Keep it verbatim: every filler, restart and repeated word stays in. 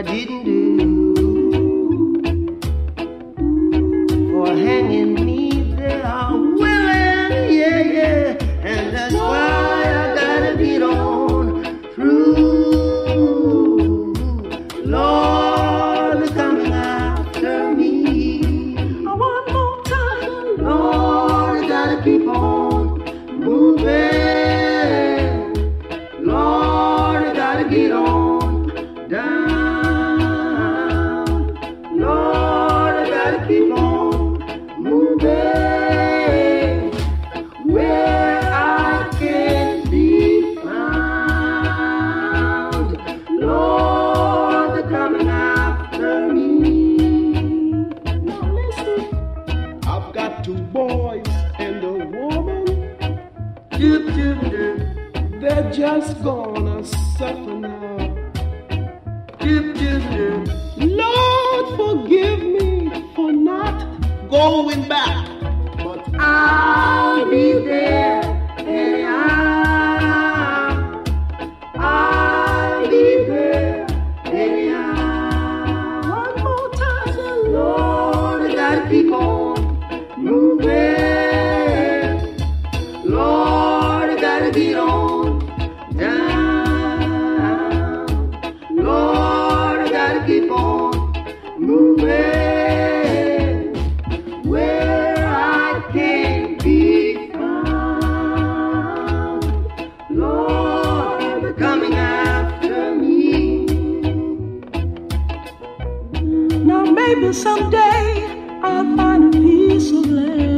didn't do for hanging me. They are willing, yeah, yeah, and that's why I gotta get on through. Lord, they're coming after me. One more time, Lord, I gotta keep on moving. Lord, I gotta get on down. Lord, I gotta keep on moving where I can be found. Lord, they're coming after me. Now listen, I've got two boys and a woman. Doop, doop, doop. They're just gonna suffer now. Doop, doop, doop. Lord, forgive me for not going back, but I'll be there anyhow. I'll be there anyhow. One more time, say, Lord, I gotta keep on moving. Lord, I gotta get on down. Lord, I gotta keep on moving where I can be found. Lord, they're coming after me. Now maybe someday I'll find a piece of land